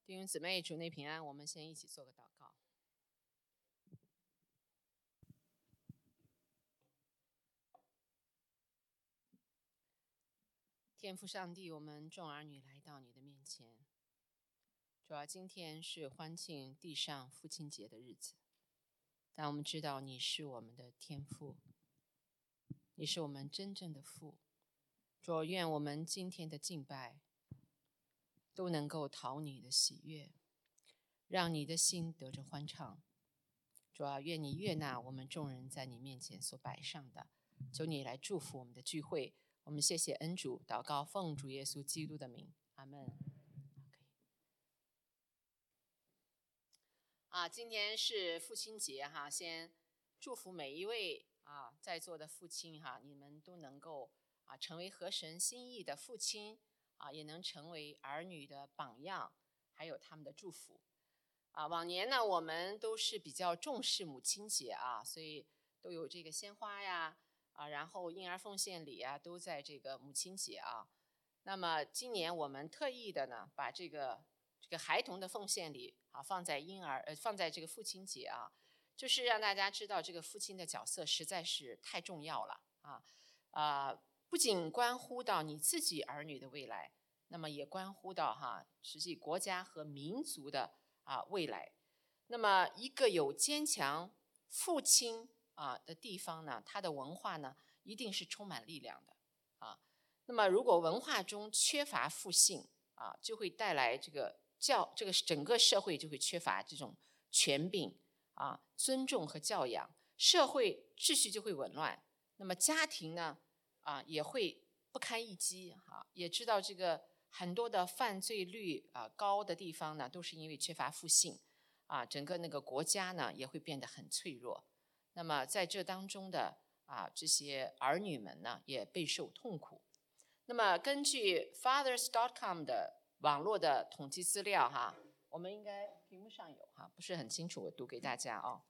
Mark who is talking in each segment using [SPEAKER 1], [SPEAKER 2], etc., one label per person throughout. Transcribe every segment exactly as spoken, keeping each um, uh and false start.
[SPEAKER 1] 弟兄姊妹，主内平安。我们先一起做个祷告。天父上帝，我们众儿女来到你的面前。主要今天是欢庆地上父亲节的日子，但我们知道你是我们的天父，你是我们真正的父。主，愿我们今天的敬拜都能够讨你的喜悦，让你的心得着欢畅。主啊，愿你悦纳我们众人在你面前所摆上的，求你来祝福我们的聚会。我们谢谢恩主，祷告奉主耶稣基督的名，阿们。Okay. 啊，今天是父亲节哈，先祝福每一位啊在座的父亲哈，你们都能够啊成为合神心意的父亲啊，也能成为儿女的榜样，还有他们的祝福。啊，往年呢，我们都是比较重视母亲节啊，所以都有这个鲜花呀，啊，然后婴儿奉献礼啊，都在这个母亲节啊。那么今年我们特意的呢，把这个这个孩童的奉献礼啊放在婴儿呃放在这个父亲节啊，就是让大家知道这个父亲的角色实在是太重要了啊啊，不仅关乎到你自己儿女的未来，那么也关乎到哈实际国家和民族的。啊，未来，那么一个有坚强父亲啊的地方呢，它的文化呢一定是充满力量的啊。那么如果文化中缺乏父性啊，就会带来这个教这个整个社会就会缺乏这种权柄啊、尊重和教养，社会秩序就会紊乱。那么家庭呢啊也会不堪一击啊，也知道这个。很多的犯罪率啊高的地方呢，都是因为缺乏父性啊，整个那个国家呢也会变得很脆弱。那么在这当中的啊这些儿女们呢，也备受痛苦。那么根据 fathers dot com 的网络的统计资料哈，我们应该屏幕上有哈，不是很清楚，我读给大家哦。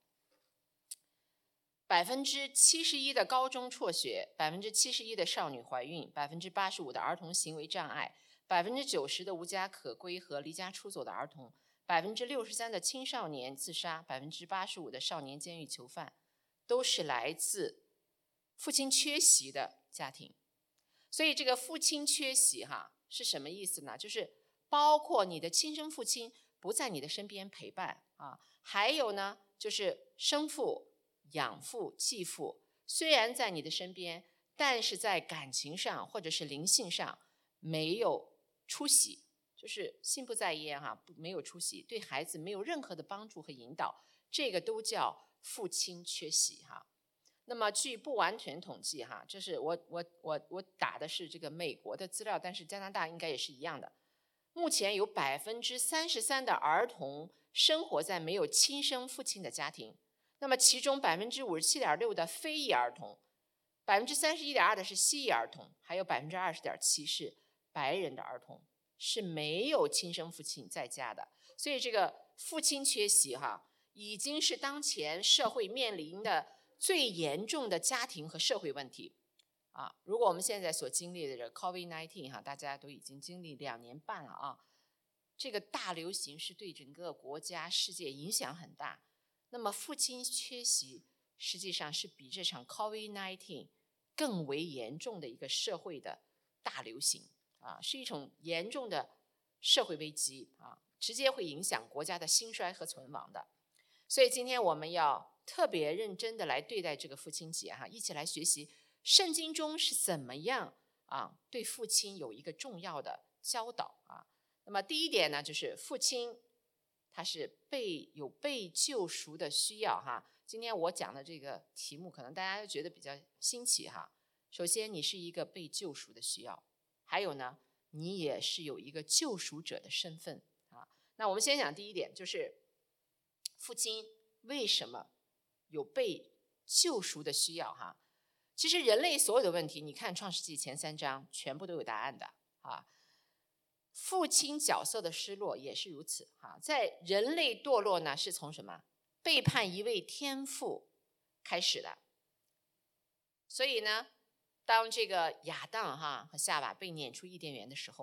[SPEAKER 1] 百分之七十一的高中辍学，百分之七十一的少女怀孕，百分之八十五的儿童行为障碍。百分之九十的无家可归和离家出走的儿童，百分之六十三的青少年自杀，百分之八十五的少年监狱囚犯，都是来自父亲缺席的家庭。所以这个父亲缺席哈是什么意思呢？就是包括你的亲生父亲不在你的身边陪伴啊，还有呢就是生父、养父、继父虽然在你的身边，但是在感情上或者是灵性上没有。出席就是心不在焉哈，没有出席，对孩子没有任何的帮助和引导，这个都叫父亲缺席哈。那么据不完全统计哈，这是我我我我打的是这个美国的资料，但是加拿大应该也是一样的。目前有百分之三十三的儿童生活在没有亲生父亲的家庭，那么其中百分之五十七点六的非裔儿童，百分之三十一点二的是西裔儿童，还有百分之二十点七是。白人的儿童是没有亲生父亲在家的，所以这个父亲缺席哈，已经是当前社会面临的最严重的家庭和社会问题啊。如果我们现在所经历的这 COVID 十九 哈，大家都已经经历两年半了啊，这个大流行是对整个国家世界影响很大。那么父亲缺席实际上是比这场 COVID 十九 更为严重的一个社会的大流行。啊，是一种严重的社会危机啊，直接会影响国家的兴衰和存亡的。所以今天我们要特别认真的来对待这个父亲节哈，一起来学习圣经中是怎么样啊对父亲有一个重要的教导啊。那么第一点呢，就是父亲他是被有被救赎的需要哈。今天我讲的这个题目可能大家觉得比较新奇哈。首先你是一个被救赎的需要。还有呢，你也是有一个救赎者的身份啊。那我们先讲第一点，就是父亲为什么有被救赎的需要哈？其实人类所有的问题，你看创世纪前三章全部都有答案的啊。父亲角色的失落也是如此哈。在人类堕落呢，是从什么背叛一位天父开始的，所以呢。当这个亚当哈和夏娃被撵出伊甸园的时候呢，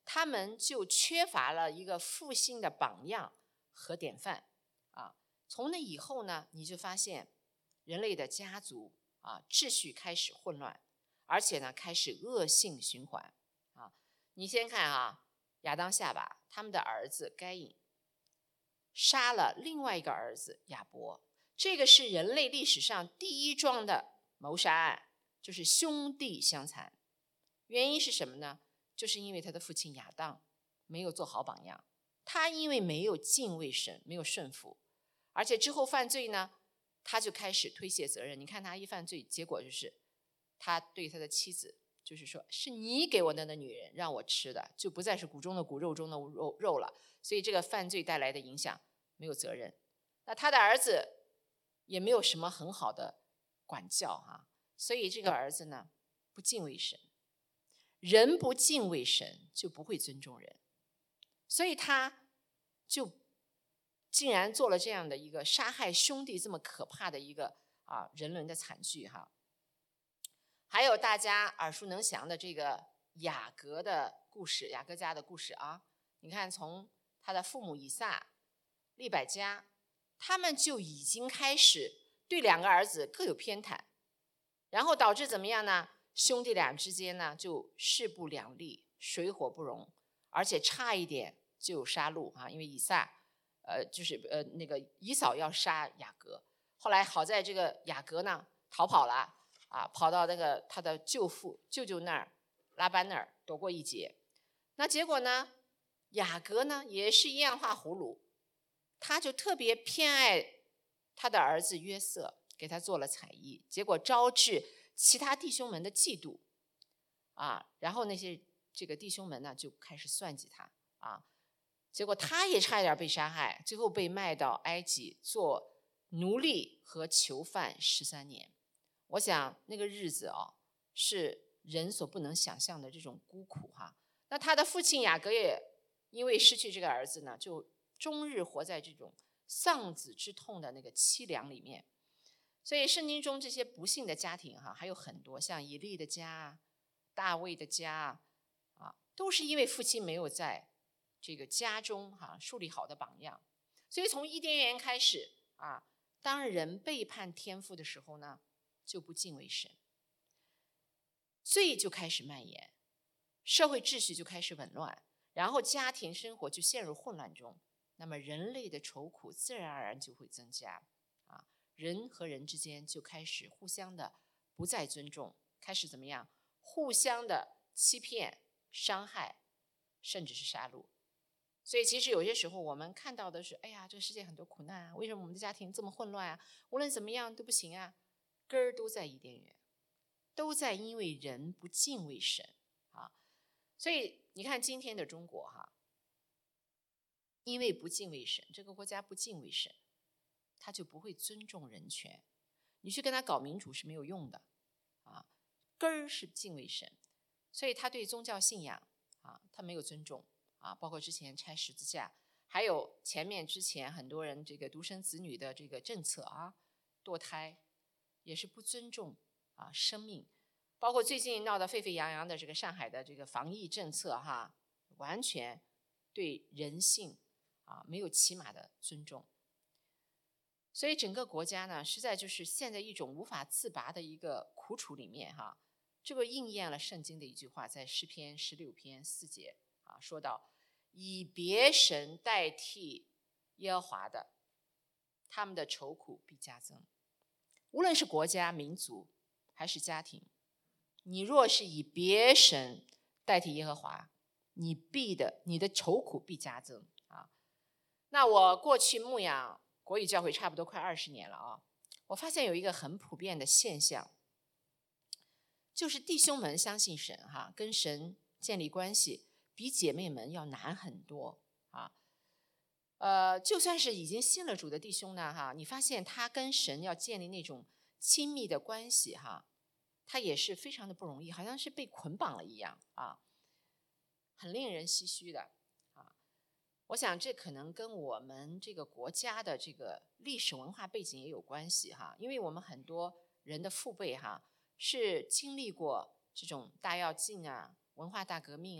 [SPEAKER 1] 他们就缺乏了一个复兴的榜样和典范啊。从那以后呢，你就发现人类的家族啊秩序开始混乱，而且呢开始恶性循环啊。你先看啊，亚当夏娃他们的儿子该隐杀了另外一个儿子亚伯，这个是人类历史上第一桩的谋杀案，就是兄弟相残。原因是什么呢？就是因为他的父亲亚当没有做好榜样，他因为没有敬畏神，没有顺服，而且之后犯罪呢，他就开始推卸责任。你看他一犯罪，结果就是他对他的妻子就是说，是你给我的那女人让我吃的，就不再是骨中的骨肉中的肉肉了。所以这个犯罪带来的影响没有责任。那他的儿子也没有什么很好的管教哈、啊，所以这个儿子呢不敬畏神。人不敬畏神就不会尊重人，所以他就竟然做了这样的一个杀害兄弟这么可怕的一个啊人伦的惨剧哈。还有大家耳熟能详的这个雅各的故事，雅各家的故事啊，你看从他的父母以撒、利百加，他们就已经开始对两个儿子各有偏袒，然后导致怎么样呢？兄弟俩之间呢就势不两立，水火不容，而且差一点就有杀戮啊！因为以撒，呃，就是呃那个以扫要杀雅各，后来好在这个雅各呢逃跑了啊，跑到那个他的舅父舅舅那儿拉班那儿躲过一劫。那结果呢，雅各呢也是一样画葫芦，他就特别偏爱他的儿子约瑟，给他做了彩衣，结果招致其他弟兄们的嫉妒啊，然后那些这个弟兄们呢就开始算计他啊，结果他也差一点被杀害，最后被卖到埃及做奴隶和囚犯十三年。我想那个日子啊，是人所不能想象的这种孤苦哈。那他的父亲雅各也因为失去这个儿子呢，就终日活在这种丧子之痛的那个凄凉里面。所以圣经中这些不幸的家庭哈还有很多，像以利的家、大卫的家啊，都是因为父亲没有在这个家中哈树立好的榜样。所以从伊甸园开始啊，当人背叛天父的时候呢，就不敬畏神，罪就开始蔓延，社会秩序就开始紊乱，然后家庭生活就陷入混乱中，那么人类的愁苦自然而然就会增加啊。人和人之间就开始互相的不再尊重，开始怎么样？互相的欺骗、伤害，甚至是杀戮。所以其实有些时候我们看到的是，哎呀，这个世界很多苦难啊，为什么我们的家庭这么混乱啊？无论怎么样都不行啊，根儿都在伊甸园，都在因为人不敬畏神啊。所以你看今天的中国哈，因为不敬畏神，这个国家不敬畏神，他就不会尊重人权，你去跟他搞民主是没有用的啊。根儿是敬畏神，所以他对宗教信仰啊，他没有尊重啊。包括之前拆十字架，还有前面之前很多人这个独生子女的这个政策啊，堕胎也是不尊重啊生命。包括最近闹得沸沸扬扬的这个上海的这个防疫政策哈，完全对人性啊没有起码的尊重。所以整个国家呢，实在就是陷在一种无法自拔的一个苦楚里面哈。这个应验了圣经的一句话，在诗篇十六篇四节啊，说到以别神代替耶和华的，他们的愁苦必加增。无论是国家、民族还是家庭，你若是以别神代替耶和华，你必的你的愁苦必加增啊。那我过去牧养国语教会差不多快二十年了啊，我发现有一个很普遍的现象，就是弟兄们相信神哈，跟神建立关系比姐妹们要难很多啊。呃，就算是已经信了主的弟兄呢哈，你发现他跟神要建立那种亲密的关系哈，他也是非常的不容易，好像是被捆绑了一样啊，很令人唏嘘的啊。我想这可能跟我们这个国家的这个历史文化背景也有关系哈，因为我们很多人的父辈哈是经历过这种大跃进啊、文化大革命啊，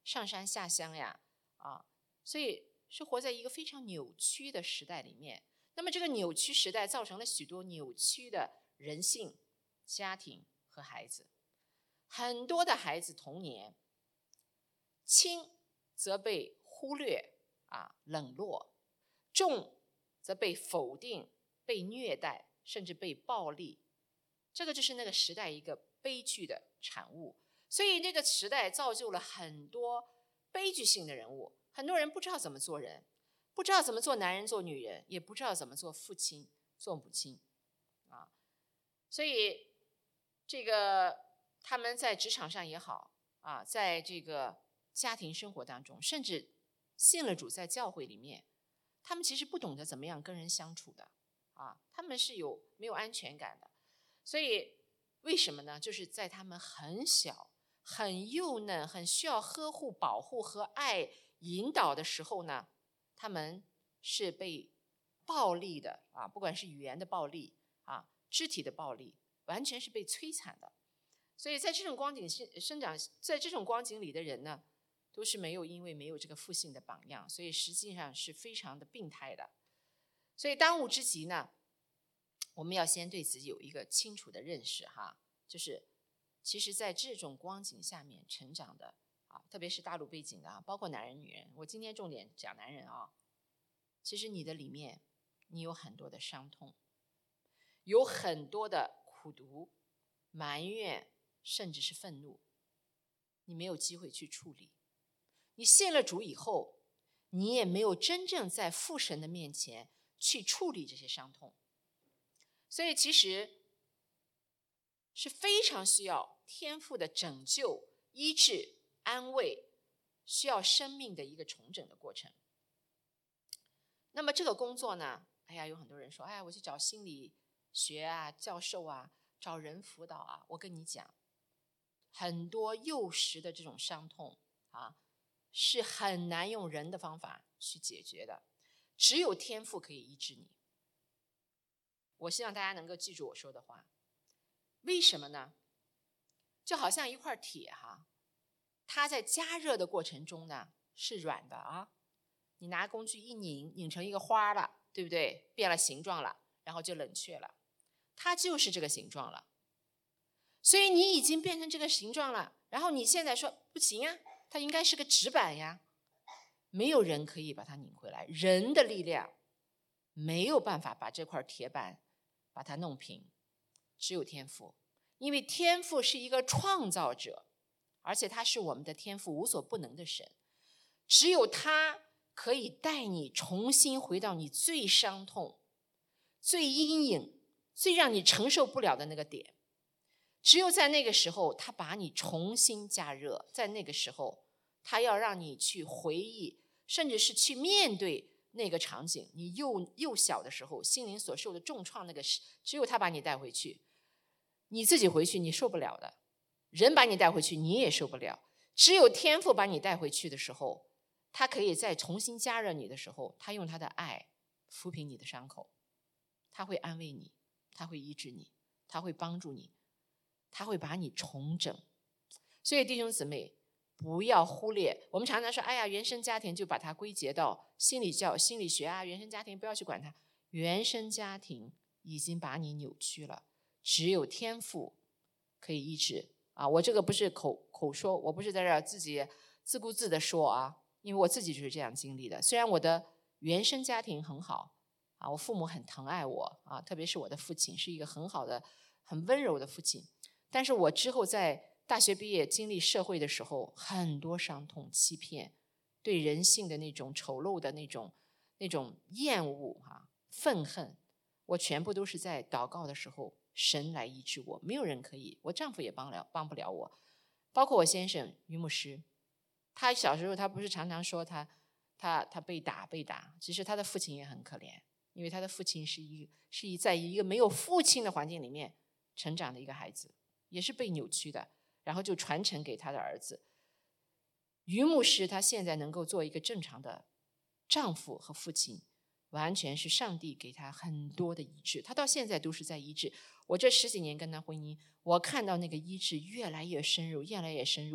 [SPEAKER 1] 上山下乡呀，啊，所以是活在一个非常扭曲的时代里面。那么这个扭曲时代造成了许多扭曲的人性、家庭和孩子。很多的孩子童年轻则被忽略啊冷落，重则被否定、被虐待，甚至被暴力。这个就是那个时代一个悲剧的产物。所以那个时代造就了很多悲剧性的人物，很多人不知道怎么做人，不知道怎么做男人做女人，也不知道怎么做父亲做母亲啊。所以这个他们在职场上也好啊，在这个家庭生活当中，甚至信了主在教会里面，他们其实不懂得怎么样跟人相处的啊，他们是有没有安全感的。所以为什么呢？就是在他们很小、很幼嫩、很需要呵护、保护和爱引导的时候呢，他们是被暴力的啊，不管是语言的暴力啊、肢体的暴力，完全是被摧残的。所以在这种光景生长，在这种光景里的人呢，都是没有因为没有这个父性的榜样，所以实际上是非常的病态的。所以当务之急呢，我们要先对自己有一个清楚的认识哈，就是其实在这种光景下面成长的啊，特别是大陆背景的啊，包括男人女人，我今天重点讲男人啊，其实你的里面你有很多的伤痛，有很多的苦毒、埋怨，甚至是愤怒，你没有机会去处理。你信了主以后，你也没有真正在父神的面前去处理这些伤痛。所以其实是非常需要天父的拯救、医治、安慰，需要生命的一个重整的过程。那么这个工作呢，哎呀，有很多人说，哎呀，我去找心理学啊、教授啊，找人辅导啊。我跟你讲，很多幼时的这种伤痛啊，是很难用人的方法去解决的，只有天父可以医治你。我希望大家能够记住我说的话。为什么呢？就好像一块铁哈，它在加热的过程中呢是软的啊，你拿工具一拧，拧成一个花了，对不对？变了形状了，然后就冷却了，它就是这个形状了。所以你已经变成这个形状了，然后你现在说不行啊，它应该是个纸板呀，没有人可以把它拧回来，人的力量没有办法把这块铁板把它弄平，只有天父。因为天父是一个创造者，而且他是我们的天父，无所不能的神，只有他可以带你重新回到你最伤痛、最阴影、最让你承受不了的那个点。只有在那个时候，他把你重新加热，在那个时候他要让你去回忆，甚至是去面对那个场景，你幼幼小的时候心灵所受的重创，那个只有他把你带回去。你自己回去你受不了的，人把你带回去你也受不了，只有天父把你带回去的时候，他可以再重新加热你的时候，他用他的爱抚平你的伤口，他会安慰你，他会医治你，他会帮助你，他会把你重整。所以弟兄姊妹不要忽略，我们常常说哎呀，原生家庭就把它归结到心理教心理学啊，原生家庭不要去管它，原生家庭已经把你扭曲了，只有天父可以医治啊！我这个不是口口说，我不是在这儿自己自顾自的说啊，因为我自己就是这样经历的。虽然我的原生家庭很好啊，我父母很疼爱我啊，特别是我的父亲是一个很好的、很温柔的父亲，但是我之后在大学毕业经历社会的时候，很多伤痛、欺骗，对人性的那种丑陋的那种那种厌恶啊、愤恨，我全部都是在祷告的时候。神来医治我，没有人可以，我丈夫也帮了帮不了我，包括我先生于牧师，他小时候他不是常常说他他他被打被打，其实他的父亲也很可怜，因为他的父亲是一是一在一个没有父亲的环境里面成长的一个孩子，也是被扭曲的，然后就传承给他的儿子。于牧师他现在能够做一个正常的丈夫和父亲，完全是上帝给他很多的医治，他到现在都是在医治。我这十几年跟他婚姻，我看到那个医治越来越深入，越来越深入，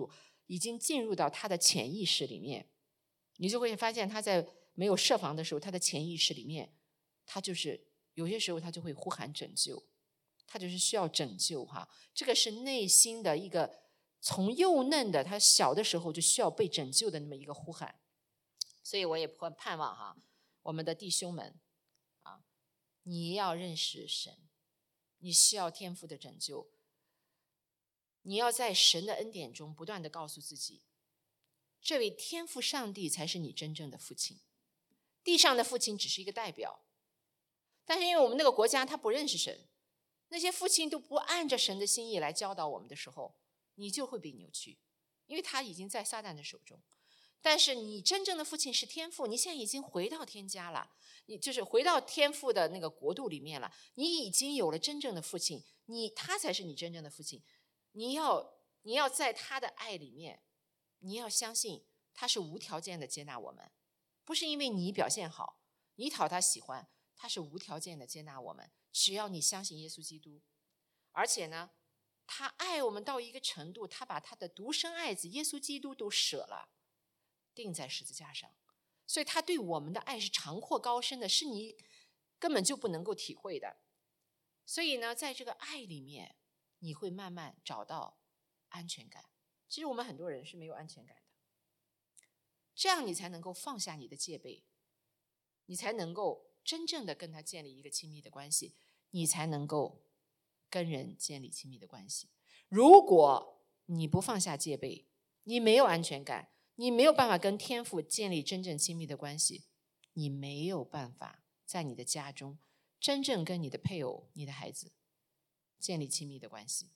[SPEAKER 1] 已经进入到他的潜意识里面，你就会发现他在没有设防的时候，他的潜意识里面，他就是有些时候他就会呼喊拯救，他就是需要拯救哈。这个是内心的一个从幼嫩的他小的时候就需要被拯救的那么一个呼喊。所以我也盼望哈，我们的弟兄们啊，你要认识神，你需要天父的拯救，你要在神的恩典中不断地告诉自己，这位天父上帝才是你真正的父亲，地上的父亲只是一个代表。但是因为我们那个国家他不认识神，那些父亲都不按着神的心意来教导我们的时候，你就会被扭曲，因为他已经在撒旦的手中。但是你真正的父亲是天父，你现在已经回到天家了，你就是回到天父的那个国度里面了，你已经有了真正的父亲，你他才是你真正的父亲。你要你要在他的爱里面，你要相信他是无条件的接纳我们，不是因为你表现好，你讨他喜欢，他是无条件的接纳我们，只要你相信耶稣基督。而且呢，他爱我们到一个程度，他把他的独生爱子耶稣基督都舍了，钉在十字架上。所以他对我们的爱是长阔高深的，是你根本就不能够体会的。所以呢，在这个爱里面，你会慢慢找到安全感。其实我们很多人是没有安全感的，这样你才能够放下你的戒备，你才能够真正的跟他建立一个亲密的关系，你才能够跟人建立亲密的关系。如果你不放下戒备，你没有安全感，你没有办法跟天父建立真正亲密的关系，你没有办法在你的家中真正跟你的配偶、你的孩子建立亲密的关系。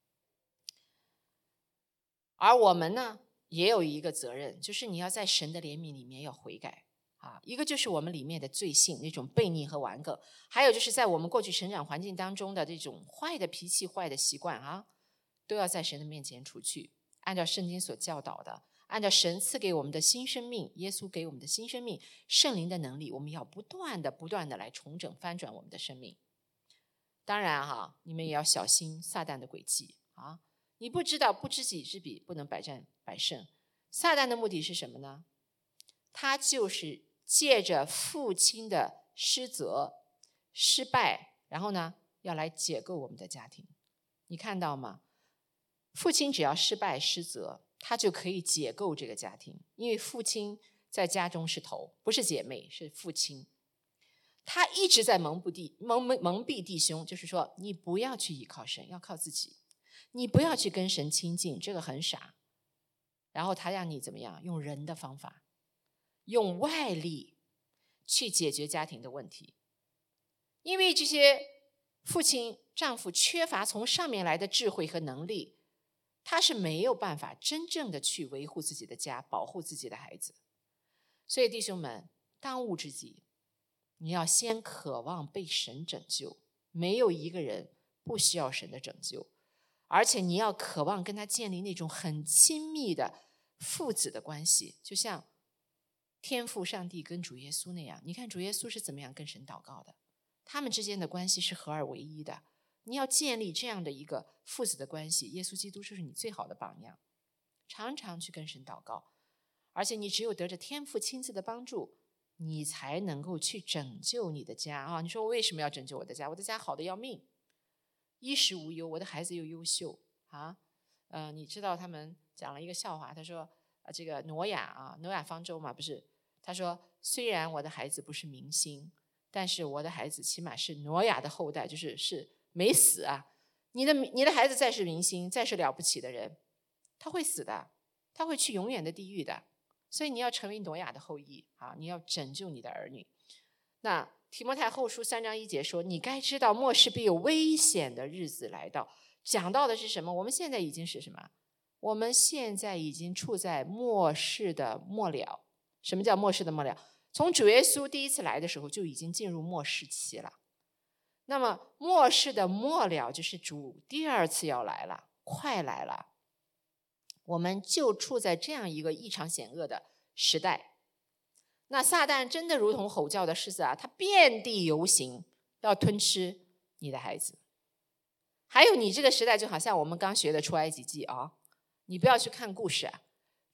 [SPEAKER 1] 而我们呢，也有一个责任，就是你要在神的怜悯里面要悔改啊。一个就是我们里面的罪性，那种悖逆和顽梗，还有就是在我们过去成长环境当中的这种坏的脾气、坏的习惯啊，都要在神的面前除去，按照圣经所教导的，按照神赐给我们的新生命，耶稣给我们的新生命，圣灵的能力，我们要不断的不断的来重整翻转我们的生命。当然哈，你们也要小心撒旦的诡计啊！你不知道不知己知彼，不能百战百胜。撒旦的目的是什么呢？他就是借着父亲的失责、失败，然后呢，要来解构我们的家庭。你看到吗？父亲只要失败失责，他就可以解构这个家庭，因为父亲在家中是头，不是姐妹，是父亲。他一直在蒙蔽弟蒙蒙蔽弟兄，就是说你不要去依靠神，要靠自己，你不要去跟神亲近，这个很傻。然后他让你怎么样？用人的方法，用外力去解决家庭的问题。因为这些父亲丈夫缺乏从上面来的智慧和能力，他是没有办法真正的去维护自己的家，保护自己的孩子。所以弟兄们，当务之急，你要先渴望被神拯救，没有一个人不需要神的拯救，而且你要渴望跟他建立那种很亲密的父子的关系，就像天父上帝跟主耶稣那样。你看主耶稣是怎么样跟神祷告的，他们之间的关系是合而为一的。你要建立这样的一个父子的关系，耶稣基督就是你最好的榜样，常常去跟神祷告，而且你只有得着天父亲自的帮助，你才能够去拯救你的家啊！你说我为什么要拯救我的家？我的家好的要命，衣食无忧，我的孩子又优秀啊。呃，你知道他们讲了一个笑话，他说、呃、这个挪亚啊，挪亚方舟嘛，不是？他说虽然我的孩子不是明星，但是我的孩子起码是挪亚的后代，就是是没死啊。你的你的孩子再是明星，再是了不起的人，他会死的，他会去永远的地狱的。所以你要成为挪亚的后裔啊！你要拯救你的儿女。那提摩太后书三章一节说，你该知道末世必有危险的日子来到。讲到的是什么？我们现在已经是什么？我们现在已经处在末世的末了。什么叫末世的末了？从主耶稣第一次来的时候就已经进入末世期了。那么末世的末了就是主第二次要来了，快来了。我们就处在这样一个异常险恶的时代。那撒旦真的如同吼叫的狮子啊，他遍地游行，要吞吃你的孩子。还有你这个时代就好像我们刚学的出埃及记啊，你不要去看故事啊，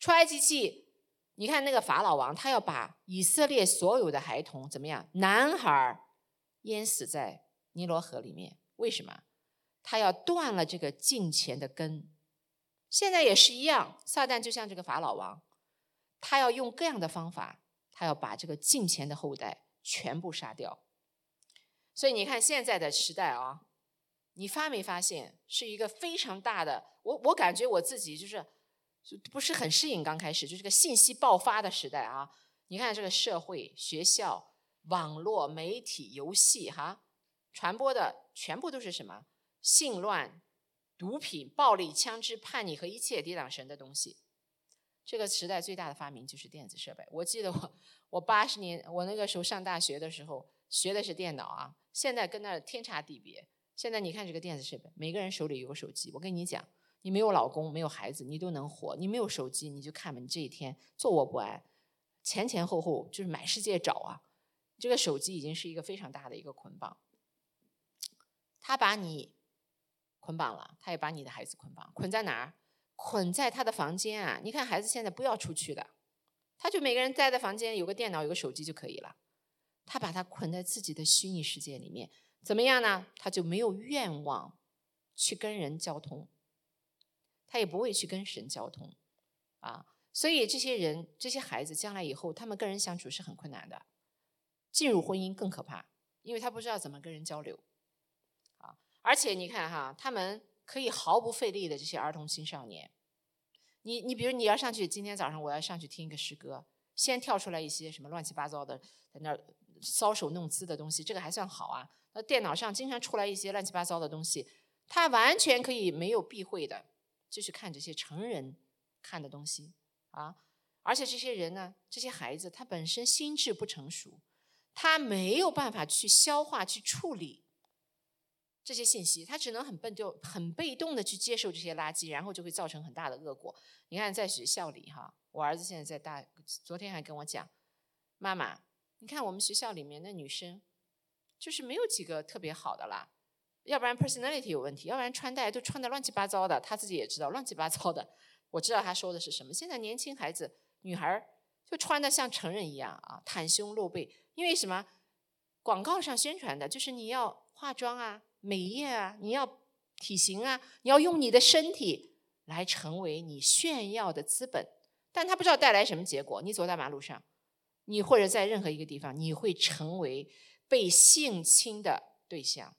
[SPEAKER 1] 出埃及记，你看那个法老王，他要把以色列所有的孩童怎么样？男孩淹死在尼罗河里面，为什么？他要断了这个敬虔的根。现在也是一样，撒旦就像这个法老王，他要用各样的方法，他要把这个敬虔的后代全部杀掉。所以你看现在的时代啊，你发没发现是一个非常大的，我我感觉我自己就是不是很适应，刚开始就是个信息爆发的时代啊。你看这个社会、学校、网络、媒体、游戏哈，传播的全部都是什么？性乱、毒品、暴力、枪支、叛逆和一切抵挡神的东西。这个时代最大的发明就是电子设备。我记得我我八十年我那个时候上大学的时候学的是电脑啊，现在跟那天差地别。现在你看这个电子设备，每个人手里有个手机。我跟你讲，你没有老公没有孩子你都能活，你没有手机你就看吧，你这一天坐卧不安，前前后后就是满世界找啊。这个手机已经是一个非常大的一个捆绑，他把你捆绑了，他也把你的孩子捆绑，捆在哪儿？捆在他的房间啊！你看孩子现在不要出去的，他就每个人待在房间，有个电脑有个手机就可以了。他把他捆在自己的虚拟世界里面，怎么样呢？他就没有愿望去跟人交通，他也不会去跟神交通啊。所以这些人这些孩子将来以后他们跟人相处是很困难的，进入婚姻更可怕，因为他不知道怎么跟人交流啊。而且你看哈，他们可以毫不费力的这些儿童青少年，你你比如你要上去，今天早上我要上去听一个诗歌，先跳出来一些什么乱七八糟的在那儿搔首弄姿的东西，这个还算好啊。那电脑上经常出来一些乱七八糟的东西，他完全可以没有避讳的就去看这些成人看的东西啊。而且这些人呢，这些孩子他本身心智不成熟，他没有办法去消化去处理这些信息，他只能很被动很被动的去接受这些垃圾，然后就会造成很大的恶果。你看在学校里哈，我儿子现在在大，昨天还跟我讲，妈妈你看我们学校里面的女生就是没有几个特别好的啦，要不然 personality 有问题，要不然穿戴都穿得乱七八糟的，他自己也知道乱七八糟的。我知道他说的是什么。现在年轻孩子女孩就穿得像成人一样啊，袒胸露背，因为什么？广告上宣传的就是你要化妆啊，美业啊，你要体型啊，你要用你的身体来成为你炫耀的资本。但他不知道带来什么结果。你走在马路上，你或者在任何一个地方，你会成为被性侵的对象。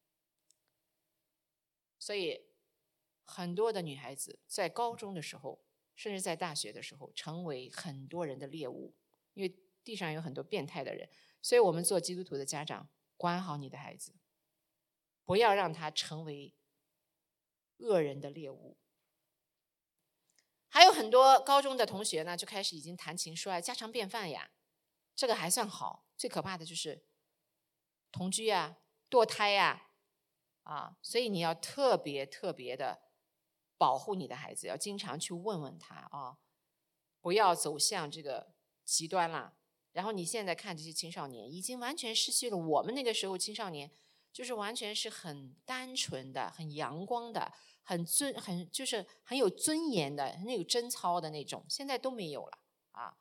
[SPEAKER 1] 所以很多的女孩子在高中的时候，甚至在大学的时候，成为很多人的猎物，因为地上有很多变态的人。所以我们做基督徒的家长，管好你的孩子，不要让他成为恶人的猎物。还有很多高中的同学呢，就开始已经谈情说爱，家常便饭呀，这个还算好。最可怕的就是同居啊、堕胎呀，啊，所以你要特别特别的保护你的孩子，要经常去问问他啊，不要走向这个极端啦。然后你现在看这些青少年，已经完全失去了我们那个时候青少年，就是完全是很单纯的、很阳光的、很尊、很就是很有尊严的、很有贞操的那种，现在都没有了啊。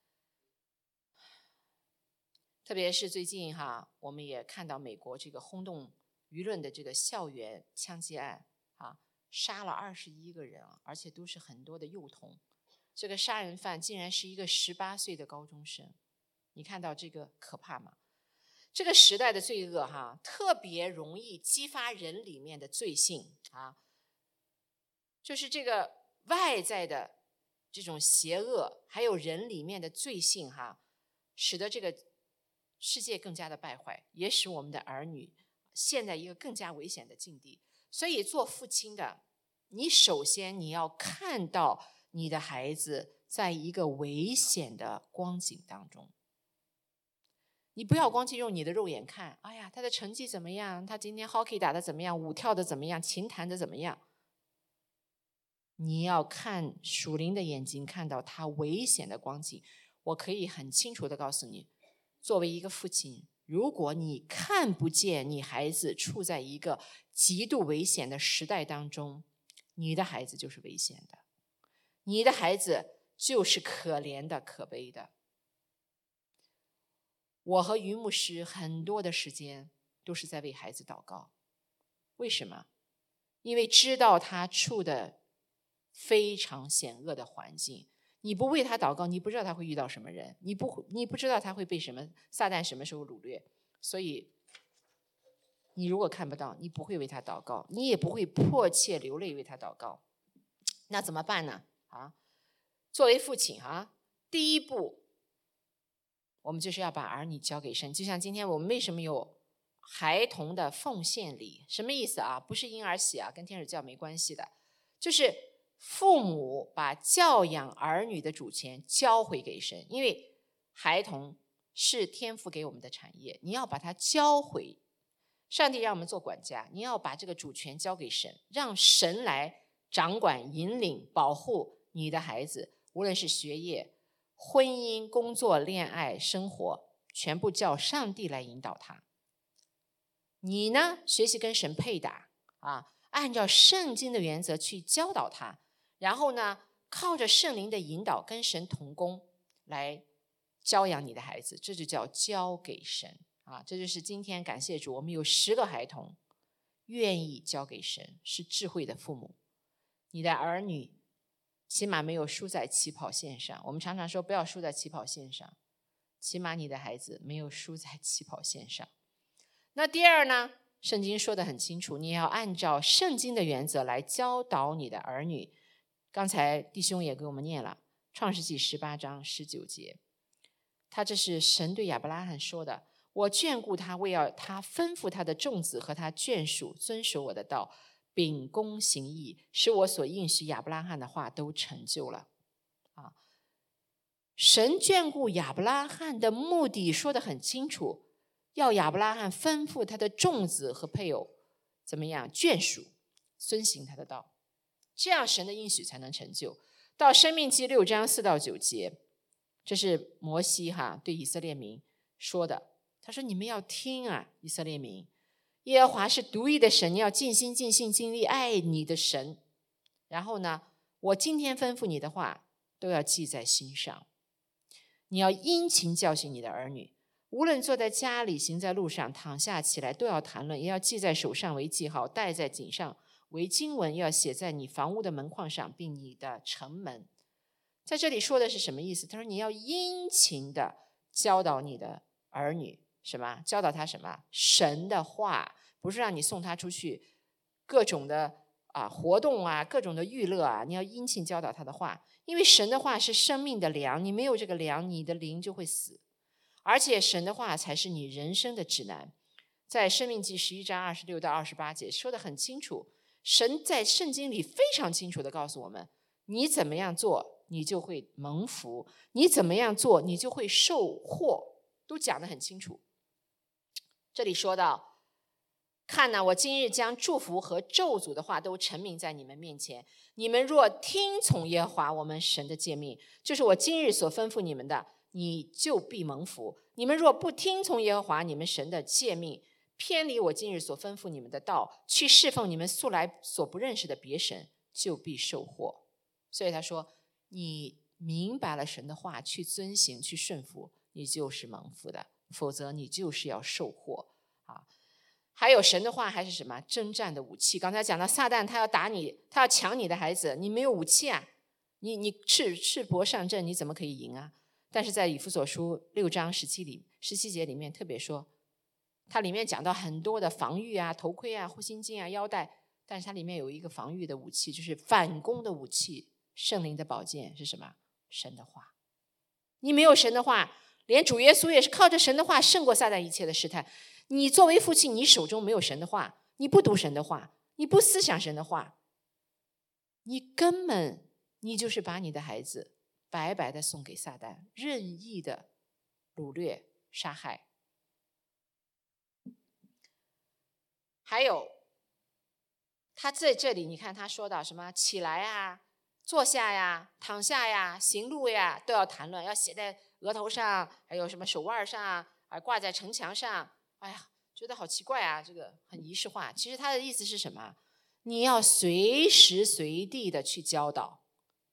[SPEAKER 1] 特别是最近哈，我们也看到美国这个轰动舆论的这个校园枪击案啊，杀了二十一个人，而且都是很多的幼童。这个杀人犯竟然是一个十八岁的高中生。你看到这个可怕吗？这个时代的罪恶哈，特别容易激发人里面的罪性啊，就是这个外在的这种邪恶，还有人里面的罪性哈，使得这个世界更加的败坏，也使我们的儿女陷在一个更加危险的境地。所以做父亲的，你首先你要看到你的孩子在一个危险的光景当中。你不要光去用你的肉眼看，哎呀，他的成绩怎么样？他今天 hockey 打得怎么样？舞跳得怎么样？琴弹得怎么样？你要看属灵的眼睛，看到他危险的光景。我可以很清楚地告诉你，作为一个父亲，如果你看不见你孩子处在一个极度危险的时代当中，你的孩子就是危险的。你的孩子就是可怜的、可悲的。我和于牧师很多的时间都是在为孩子祷告。为什么？因为知道他处的非常险恶的环境，你不为他祷告，你不知道他会遇到什么人，你不你不知道他会被什么撒旦什么时候掳掠，所以你如果看不到，你不会为他祷告，你也不会迫切流泪为他祷告。那怎么办呢？啊，作为父亲啊，第一步我们就是要把儿女交给神。就像今天我们为什么有孩童的奉献礼，什么意思啊？不是婴儿洗啊，跟天主教没关系的，就是父母把教养儿女的主权交回给神，因为孩童是天父给我们的产业，你要把它交回。上帝让我们做管家，你要把这个主权交给神，让神来掌管、引领、保护你的孩子，无论是学业、婚姻、工作、恋爱、生活，全部叫上帝来引导他。你呢，学习跟神配搭啊，按照圣经的原则去教导他，然后呢，靠着圣灵的引导，跟神同工来教养你的孩子，这就叫交给神啊。这就是今天感谢主，我们有十个孩童愿意交给神，是智慧的父母。你的儿女起码没有输在起跑线上，我们常常说不要输在起跑线上，起码你的孩子没有输在起跑线上。那第二呢，圣经说得很清楚，你要按照圣经的原则来教导你的儿女。刚才弟兄也给我们念了创世纪十八章十九节，他这是神对亚伯拉罕说的，我眷顾他，为要他吩咐他的众子和他眷属遵守我的道，秉公行义，使我所应许亚伯拉罕的话都成就了啊。神眷顾亚伯拉罕的目的说得很清楚，要亚伯拉罕吩咐他的众子和配偶怎么样眷属遵行他的道，这样神的应许才能成就。到申命记六章四到九节，这是摩西哈对以色列民说的，他说你们要听啊，以色列民，耶和华是独一的神，你要尽心尽性尽力爱你的神。然后呢，我今天吩咐你的话都要记在心上，你要殷勤教训你的儿女，无论坐在家里，行在路上，躺下起来，都要谈论，也要记在手上为记号，戴在颈上为经文，要写在你房屋的门框上，并你的城门。在这里说的是什么意思？他说你要殷勤的教导你的儿女，什么？教导他什么？神的话，不是让你送他出去各种的啊活动啊，各种的娱乐啊，你要殷勤教导他的话，因为神的话是生命的粮，你没有这个粮，你的灵就会死。而且神的话才是你人生的指南。在申命记十一章二十六到二十八节说得很清楚，神在圣经里非常清楚地告诉我们，你怎么样做你就会蒙福，你怎么样做你就会受祸，都讲得很清楚。这里说到，看哪，我今日将祝福和咒诅的话都陈明在你们面前，你们若听从耶和华我们神的诫命，就是我今日所吩咐你们的，你就必蒙福。你们若不听从耶和华你们神的诫命，偏离我今日所吩咐你们的道，去侍奉你们素来所不认识的别神，就必受祸。所以他说，你明白了神的话，去遵行，去顺服，你就是蒙福的，否则你就是要受祸啊。还有神的话还是什么？征战的武器。刚才讲到撒旦他要打你，他要抢你的孩子，你没有武器啊，你你赤赤膊上阵，你怎么可以赢啊？但是在以弗所书六章十七里十七节里面特别说，它里面讲到很多的防御啊，头盔啊，护心镜啊，腰带，但是它里面有一个防御的武器，就是反攻的武器，圣灵的宝剑是什么？神的话。你没有神的话，连主耶稣也是靠着神的话胜过撒旦一切的试探。你作为父亲，你手中没有神的话，你不读神的话，你不思想神的话，你根本你就是把你的孩子白白的送给撒旦，任意的掳掠杀害。还有他在这里你看他说到什么起来啊，坐下呀，躺下呀，行路呀，都要谈论，要写在额头上，还有什么手腕上啊，挂在城墙上。哎呀，觉得好奇怪啊，这个很仪式化。其实他的意思是什么？你要随时随地的去教导，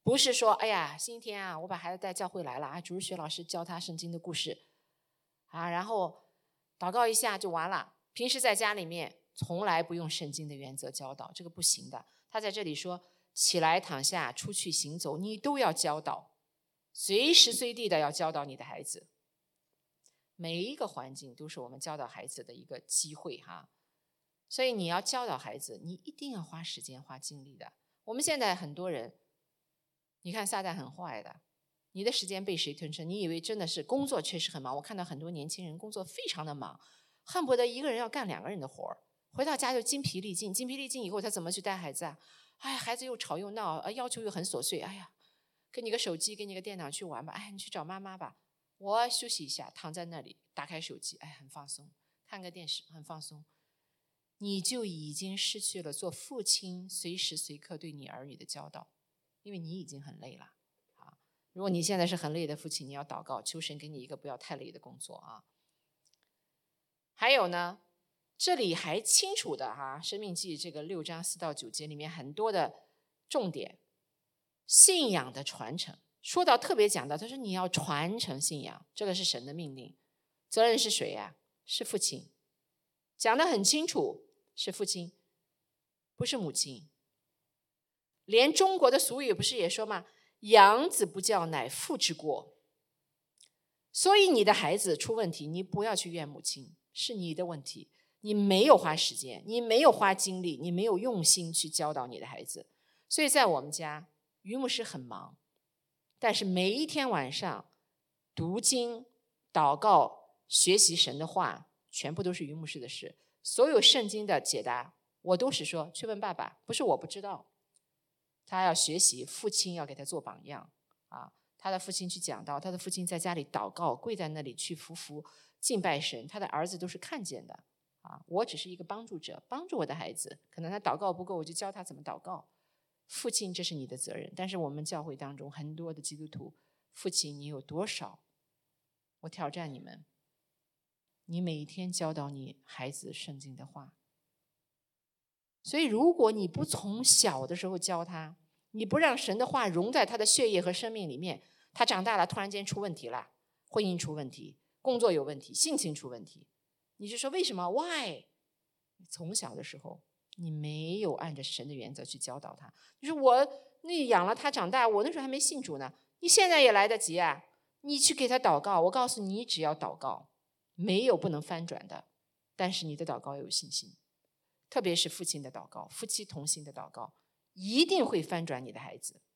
[SPEAKER 1] 不是说哎呀星期天啊，我把孩子带教会来了啊，主日学老师教他圣经的故事啊，然后祷告一下就完了。平时在家里面从来不用圣经的原则教导，这个不行的。他在这里说起来躺下出去行走，你都要教导，随时随地的要教导你的孩子。每一个环境都是我们教导孩子的一个机会哈，所以你要教导孩子，你一定要花时间花精力的。我们现在很多人，你看撒旦很坏的，你的时间被谁吞噬？你以为真的是工作确实很忙，我看到很多年轻人工作非常的忙，恨不得一个人要干两个人的活儿，回到家就精疲力尽，精疲力尽以后他怎么去带孩子啊？哎呀，孩子又吵又闹，要求又很琐碎，哎呀，给你个手机，给你个电脑去玩吧，哎，你去找妈妈吧，我休息一下，躺在那里打开手机，哎，很放松，看个电视很放松。你就已经失去了做父亲随时随刻对你儿女的教导，因为你已经很累了啊。如果你现在是很累的父亲，你要祷告，求神给你一个不要太累的工作啊。还有呢，这里还清楚的哈，《申命记》这个六章四到九节里面很多的重点，信仰的传承说到特别讲到，他说你要传承信仰，这个是神的命令，责任是谁呀、啊？是父亲，讲得很清楚，是父亲，不是母亲。连中国的俗语不是也说吗？养子不教，乃父之过。所以你的孩子出问题，你不要去怨母亲，是你的问题，你没有花时间，你没有花精力，你没有用心去教导你的孩子。所以在我们家，于牧师很忙，但是每一天晚上读经、祷告、学习神的话，全部都是于牧师的事。所有圣经的解答，我都是说去问爸爸，不是我不知道。他要学习，父亲要给他做榜样啊。他的父亲去讲道，他的父亲在家里祷告，跪在那里去匍匐敬拜神，他的儿子都是看见的啊。我只是一个帮助者，帮助我的孩子，可能他祷告不够，我就教他怎么祷告。父亲，这是你的责任。但是我们教会当中很多的基督徒，父亲你有多少？我挑战你们，你每一天教导你孩子圣经的话。所以如果你不从小的时候教他，你不让神的话融在他的血液和生命里面，他长大了突然间出问题了，婚姻出问题，工作有问题，性情出问题，你就说为什么 why？ 从小的时候你没有按着神的原则去教导他。你说我那养了他长大，我那时候还没信主呢，你现在也来得及啊，你去给他祷告。我告诉你，只要祷告，没有不能翻转的，但是你的祷告要有信心，特别是父亲的祷告，夫妻同心的祷告，一定会翻转你的孩子。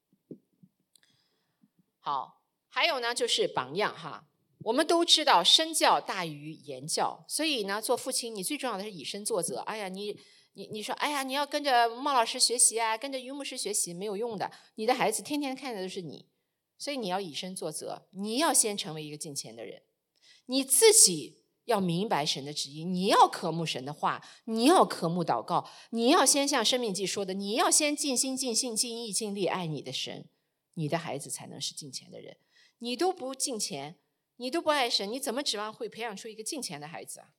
[SPEAKER 1] 好，还有呢就是榜样哈。我们都知道身教大于言教，所以呢做父亲你最重要的是以身作则。哎呀你你你说哎呀你要跟着孟老师学习啊，跟着于牧师学习，没有用的，你的孩子天天看的都是你，所以你要以身作则，你要先成为一个敬虔的人，你自己要明白神的旨意，你要渴慕神的话，你要渴慕祷告，你要先像申命记说的，你要先尽心尽性尽意尽力爱你的神，你的孩子才能是敬虔的人。你都不敬虔，你都不爱神，你怎么指望会培养出一个敬虔的孩子啊？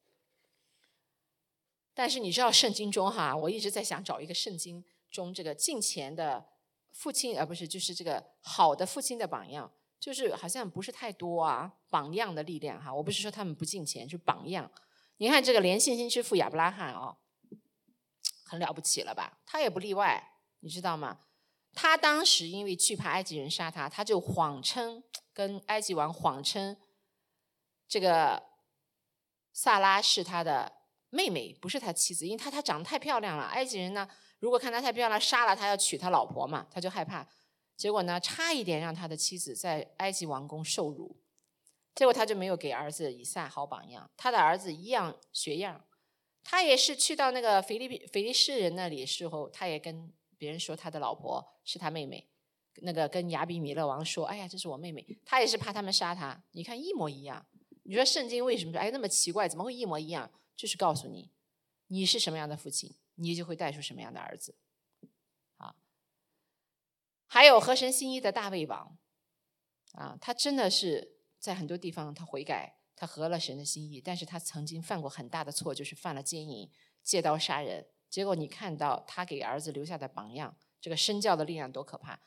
[SPEAKER 1] 但是你知道圣经中哈，我一直在想找一个圣经中这个敬虔的父亲，而不是就是这个好的父亲的榜样，就是好像不是太多啊，榜样的力量哈。我不是说他们不敬虔，就是榜样。你看这个连信心之父亚伯拉罕哦，很了不起了吧？他也不例外，你知道吗？他当时因为惧怕埃及人杀他，他就谎称跟埃及王谎称这个萨拉是他的妹妹，不是他妻子，因为他他长得太漂亮了。埃及人呢，如果看他太漂亮，杀了他要娶他老婆嘛，他就害怕。结果呢，差一点让他的妻子在埃及王宫受辱。结果他就没有给儿子以撒好榜样，他的儿子一样学样。他也是去到那个腓利腓利士人那里的时候，他也跟别人说他的老婆是他妹妹，那个跟亚比米勒王说，哎呀这是我妹妹，他也是怕他们杀他。你看一模一样。你说圣经为什么说哎那么奇怪，怎么会一模一样？就是告诉你，你是什么样的父亲，你就会带出什么样的儿子啊。还有合神心意的大卫王啊，他真的是在很多地方他悔改，他合了神的心意，但是他曾经犯过很大的错，就是犯了奸淫，借刀杀人。结果你看到他给儿子留下的榜样，这个身教的力量多可怕。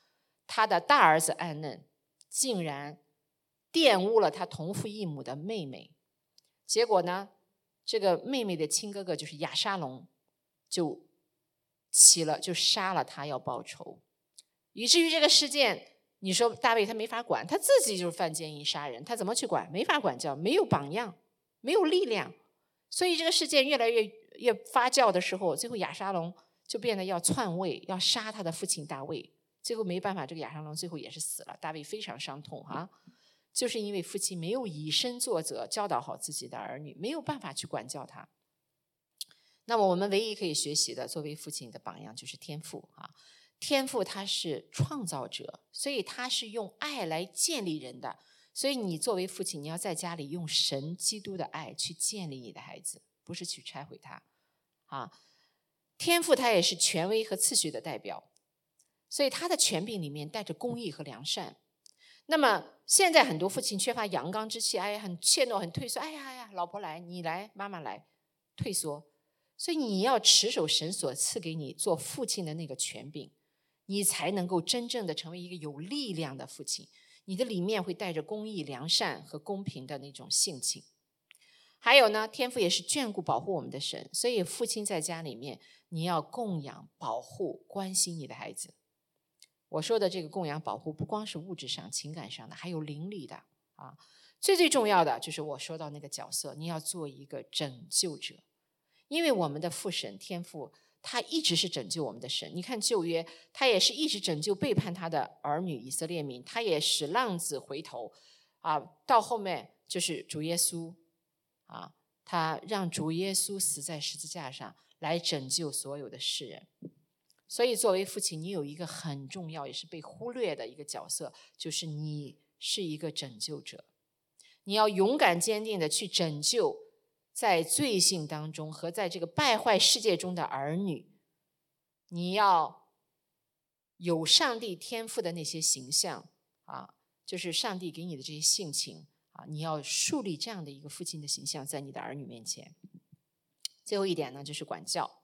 [SPEAKER 1] 他的大儿子暗嫩竟然玷污了他同父异母的妹妹，结果呢，这个妹妹的亲哥哥就是亚沙龙就起了，就杀了他要报仇，以至于这个事件，你说大卫他没法管，他自己就是犯奸淫杀人，他怎么去管？没法管教，没有榜样，没有力量，所以这个事件越来越越发酵的时候，最后亚沙龙就变得要篡位，要杀他的父亲大卫，最后没办法，这个亚沙龙最后也是死了，大卫非常伤痛啊。就是因为父亲没有以身作则，教导好自己的儿女，没有办法去管教他。那么我们唯一可以学习的，作为父亲的榜样就是天父啊。天父他是创造者，所以他是用爱来建立人的。所以你作为父亲，你要在家里用神基督的爱去建立你的孩子，不是去拆毁他啊。天父他也是权威和次序的代表，所以他的权柄里面带着公义和良善。那么现在很多父亲缺乏阳刚之气，哎呀，很怯懦，很退缩，哎呀哎呀，老婆来，你来，妈妈来，退缩。所以你要持守神所赐给你做父亲的那个权柄，你才能够真正的成为一个有力量的父亲。你的里面会带着公义、良善和公平的那种性情。还有呢，天父也是眷顾保护我们的神，所以父亲在家里面，你要供养、保护、关心你的孩子。我说的这个供养保护不光是物质上情感上的，还有灵里的啊。最最重要的就是我说到那个角色，你要做一个拯救者，因为我们的父神天父他一直是拯救我们的神。你看旧约他也是一直拯救背叛他的儿女以色列民，他也使浪子回头啊，到后面就是主耶稣啊，他让主耶稣死在十字架上来拯救所有的世人。所以作为父亲，你有一个很重要也是被忽略的一个角色，就是你是一个拯救者。你要勇敢坚定的去拯救在罪性当中和在这个败坏世界中的儿女，你要有上帝天赋的那些形象啊，就是上帝给你的这些性情啊，你要树立这样的一个父亲的形象在你的儿女面前。最后一点呢，就是管教。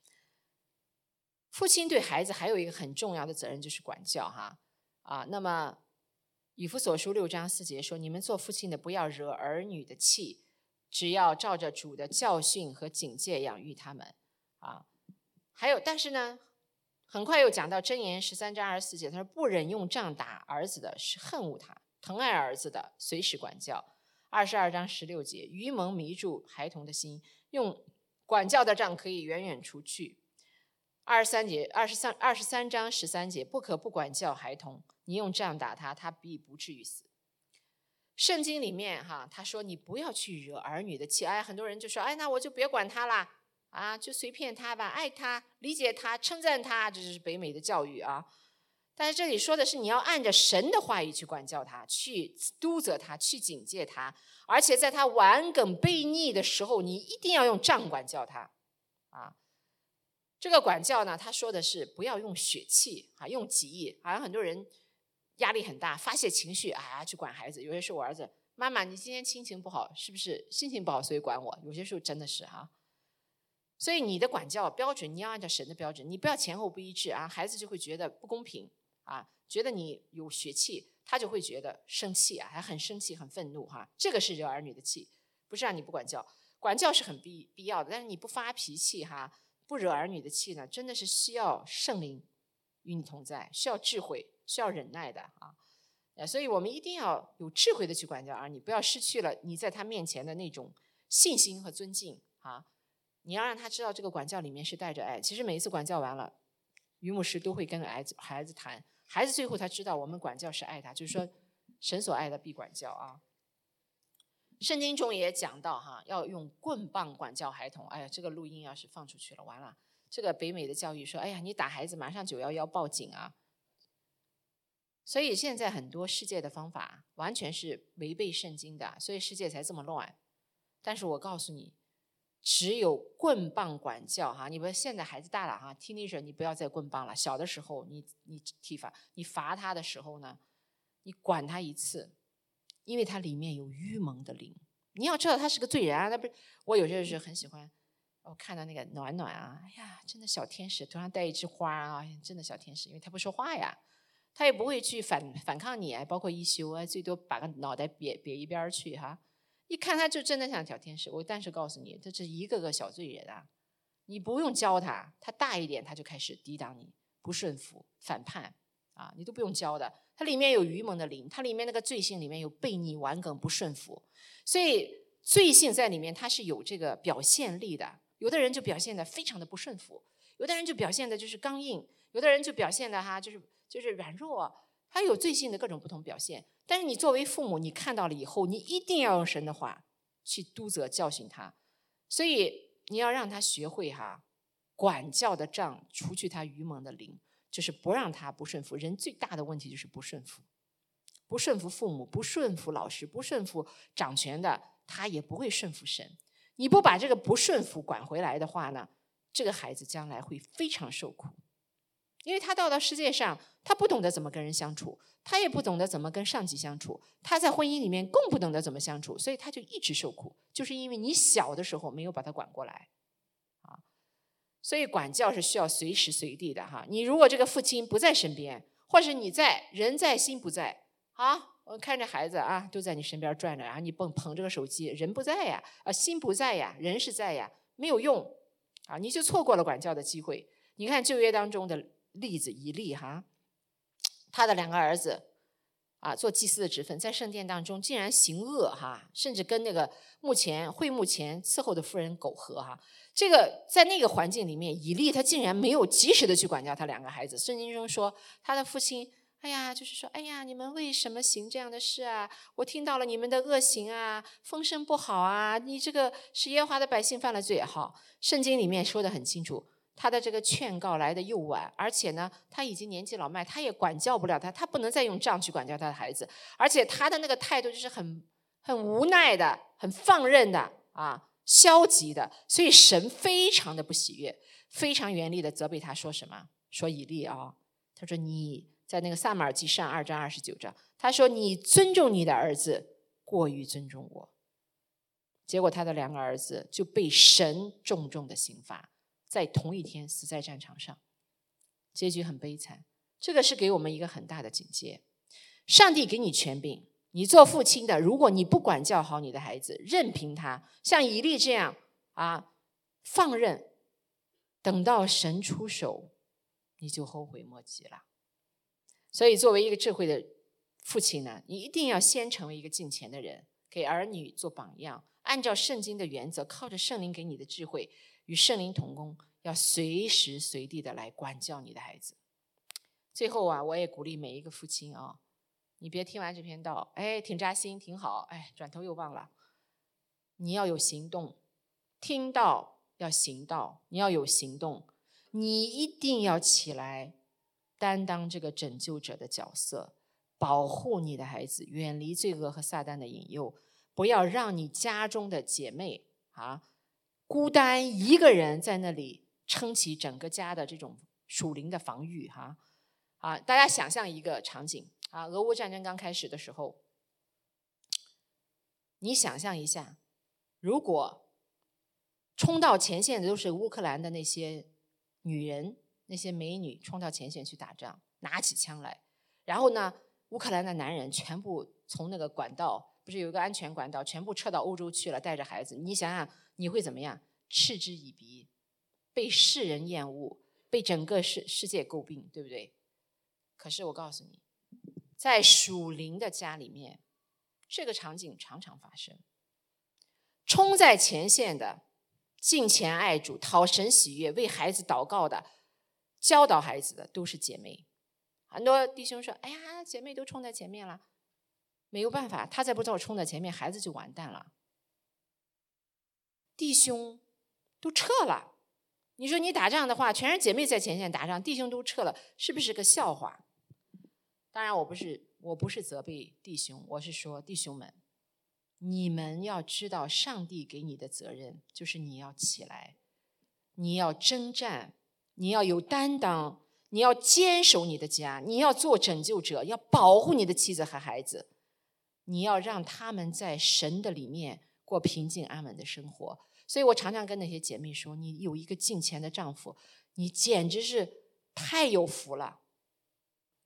[SPEAKER 1] 父亲对孩子还有一个很重要的责任，就是管教哈啊。那么以弗所书六章四节说，你们做父亲的不要惹儿女的气，只要照着主的教训和警戒养育他们啊。还有但是呢，很快又讲到箴言十三章二十四节，他说不忍用杖打儿子的是恨恶他，疼爱儿子的随时管教。二十二章十六节，愚蒙迷住孩童的心，用管教的杖可以远远除去。二十三节，二十三二十三章十三节，不可不管教孩童，你用杖打他，他必不至于死。圣经里面哈，他说你不要去惹儿女的气。哎，很多人就说，哎，那我就别管他啦，啊，就随便他吧，爱他，理解他，称赞他，这就是北美的教育啊。但是这里说的是你要按着神的话语去管教他，去督责他，去警戒他，而且在他顽梗悖逆的时候，你一定要用杖管教他啊。这个管教呢，他说的是不要用血气啊，用己意。好像很多人压力很大，发泄情绪啊，去管孩子。有些时候我儿子，妈妈，你今天心情不好，是不是心情不好所以管我？有些时候真的是哈。所以你的管教标准，你要按照神的标准，你不要前后不一致啊，孩子就会觉得不公平啊，觉得你有血气，他就会觉得生气啊，还很生气、很愤怒哈。这个是惹儿女的气，不是让你不管教，管教是很必必要的，但是你不发脾气哈。不惹儿女的气呢，真的是需要圣灵与你同在，需要智慧，需要忍耐的啊。所以我们一定要有智慧的去管教儿女，不要失去了你在他面前的那种信心和尊敬啊。你要让他知道这个管教里面是带着爱。其实每一次管教完了，于牧师都会跟孩子孩子谈，孩子最后他知道我们管教是爱他，就是说神所爱的必管教啊。圣经中也讲到哈，要用棍棒管教孩童。哎呀，这个录音要是放出去了，完了。这个北美的教育说，哎呀，你打孩子马上九一一报警啊。所以现在很多世界的方法完全是违背圣经的，所以世界才这么乱。但是我告诉你，只有棍棒管教哈。你不现在孩子大了哈 ，teenager 你不要再棍棒了。小的时候你你体罚，你罚他的时候呢，你管他一次。因为他里面有愚蒙的灵，你要知道他是个罪人啊。他不是，我有些时候很喜欢，我看到那个暖暖啊，哎呀，真的小天使，头上带一枝花啊，真的小天使，因为他不说话呀， 他也不会去反反抗你，包括一休啊，最多把个脑袋别别一边去哈。一看他就真的像小天使。我但是告诉你，这是一个个小罪人啊，你不用教他，他大一点他就开始抵挡你，不顺服、反叛啊，你都不用教的。它里面有愚蒙的灵，它里面那个罪性里面有悖逆、顽梗、不顺服，所以罪性在里面它是有这个表现力的。有的人就表现得非常的不顺服，有的人就表现的就是刚硬，有的人就表现的哈就是就是软弱，他有罪性的各种不同表现。但是你作为父母，你看到了以后，你一定要用神的话去督责教训他，所以你要让他学会哈管教的杖，除去他愚蒙的灵，就是不让他不顺服。人最大的问题就是不顺服，不顺服父母，不顺服老师，不顺服掌权的，他也不会顺服神。你不把这个不顺服管回来的话呢，这个孩子将来会非常受苦。因为他到了世界上，他不懂得怎么跟人相处，他也不懂得怎么跟上级相处，他在婚姻里面更不懂得怎么相处，所以他就一直受苦，就是因为你小的时候没有把他管过来啊。所以管教是需要随时随地的哈。你如果这个父亲不在身边，或是你在人在心不在啊，我看着孩子啊都在你身边转着，然后你捧捧这个手机，人不在呀，啊心不在呀，人是在呀，没有用啊，你就错过了管教的机会。你看旧约当中的例子，以利哈，他的两个儿子啊，做祭司的职分，在圣殿当中竟然行恶哈，甚至跟那个幕前会幕前伺候的妇人苟合哈。这个在那个环境里面，以利他竟然没有及时的去管教他两个孩子。圣经中说，他的父亲，哎呀，就是说，哎呀，你们为什么行这样的事啊？我听到了你们的恶行啊，风声不好啊，你这个是耶和华的百姓犯了罪也好。圣经里面说得很清楚。他的这个劝告来的又晚，而且呢，他已经年纪老迈，他也管教不了他，他不能再用杖去管教他的孩子，而且他的那个态度就是很很无奈的，很放任的啊，消极的，所以神非常的不喜悦，非常严厉的责备他，说什么？说以利啊，他说你在那个撒母耳记上二章二十九章，他说你尊重你的儿子过于尊重我，结果他的两个儿子就被神重重的刑罚。在同一天死在战场上，结局很悲惨。这个是给我们一个很大的警戒。上帝给你权柄，你做父亲的，如果你不管教好你的孩子，任凭他像以利这样啊放任，等到神出手，你就后悔莫及了。所以作为一个智慧的父亲呢，你一定要先成为一个敬虔的人，给儿女做榜样，按照圣经的原则，靠着圣灵给你的智慧，与圣灵同工，要随时随地的来管教你的孩子。最后啊，我也鼓励每一个父亲啊，你别听完这篇道，哎，挺扎心，挺好，哎，转头又忘了。你要有行动，听到要行道，你要有行动，你一定要起来担当这个拯救者的角色，保护你的孩子，远离罪恶和撒旦的引诱，不要让你家中的姐妹啊。孤单一个人在那里撑起整个家的这种属灵的防御哈啊！大家想象一个场景啊，俄乌战争刚开始的时候，你想象一下，如果冲到前线的都是乌克兰的那些女人、那些美女，冲到前线去打仗，拿起枪来，然后呢，乌克兰的男人全部从那个管道，不是有一个安全管道，全部撤到欧洲去了，带着孩子，你想想你会怎么样？嗤之以鼻，被世人厌恶，被整个世世界诟病，对不对？可是我告诉你，在属灵的家里面，这个场景常常发生。冲在前线的，敬虔爱主，讨神喜悦，为孩子祷告的，教导孩子的，都是姐妹。很多弟兄说，哎呀，姐妹都冲在前面了，没有办法，他再不知道冲在前面，孩子就完蛋了。弟兄都撤了，你说你打仗的话，全是姐妹在前线打仗，弟兄都撤了，是不是个笑话？当然我不是我不是责备弟兄，我是说弟兄们，你们要知道上帝给你的责任就是你要起来，你要征战，你要有担当，你要坚守你的家，你要做拯救者，要保护你的妻子和孩子，你要让他们在神的里面过平静安稳的生活。所以我常常跟那些姐妹说，你有一个敬虔的丈夫，你简直是太有福了。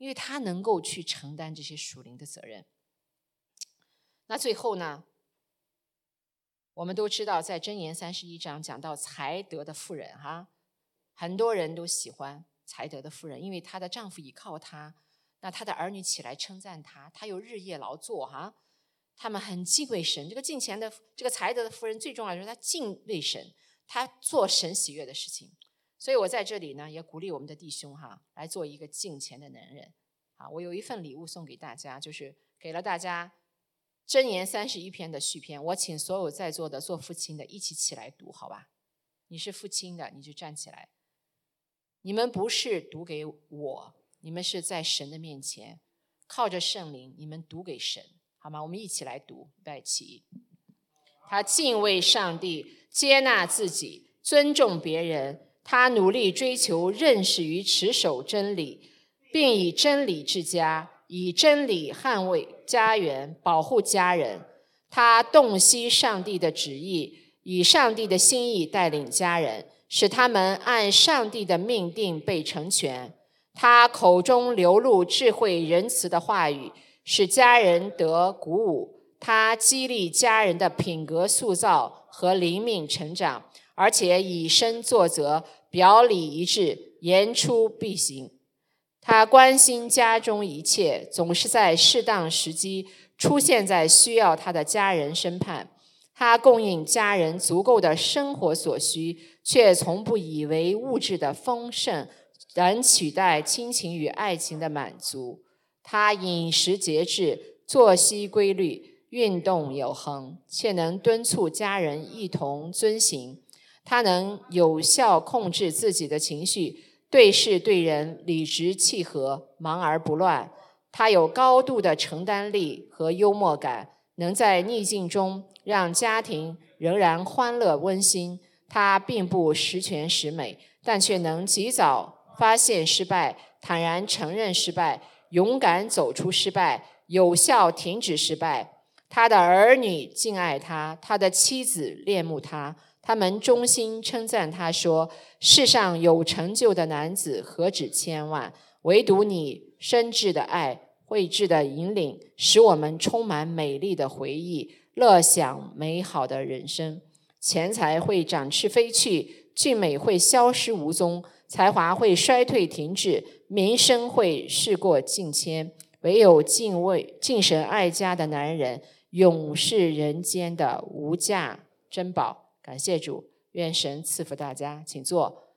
[SPEAKER 1] 因为他能够去承担这些属灵的责任。那最后呢，我们都知道在箴言三十一章讲到才德的妇人哈，很多人都喜欢才德的妇人，因为她的丈夫倚靠她，那她的儿女起来称赞她，她又日夜劳作哈，他们很敬畏神。这个敬虔的这个才德的妇人最重要的是她敬畏神，她做神喜悦的事情。所以我在这里呢也鼓励我们的弟兄哈，来做一个敬虔的男人。好，我有一份礼物送给大家，就是给了大家箴言三十一篇的续篇，我请所有在座的做父亲的一起起来读，好吧？你是父亲的，你就站起来。你们不是读给我，你们是在神的面前，靠着圣灵，你们读给神，好吗？我们一起来读，预备起。他敬畏上帝，接纳自己，尊重别人，他努力追求认识与持守真理，并以真理治家，以真理捍卫家园，保护家人。他洞悉上帝的旨意，以上帝的心意带领家人，使他们按上帝的命定被成全。他口中流露智慧仁慈的话语，使家人得鼓舞。他激励家人的品格塑造和灵命成长，而且以身作则，表里一致，言出必行。他关心家中一切，总是在适当时机出现在需要他的家人身畔。他供应家人足够的生活所需，却从不以为物质的丰盛能取代亲情与爱情的满足。他饮食节制，作息规律，运动有恒，且能敦促家人一同遵行。他能有效控制自己的情绪，对事对人理直气和，忙而不乱。他有高度的承担力和幽默感，能在逆境中让家庭仍然欢乐温馨。他并不十全十美，但却能及早发现失败，坦然承认失败，勇敢走出失败，有效停止失败。他的儿女敬爱他，他的妻子恋慕他，他们衷心称赞他说，世上有成就的男子何止千万，唯独你深挚的爱，慧智的引领，使我们充满美丽的回忆，乐享美好的人生。钱财会展翅飞去，俊美会消失无踪，才华会衰退停滞，名声会事过境迁，唯有敬畏敬神爱家的男人，永是人间的无价珍宝。感谢主，愿神赐福大家，请坐。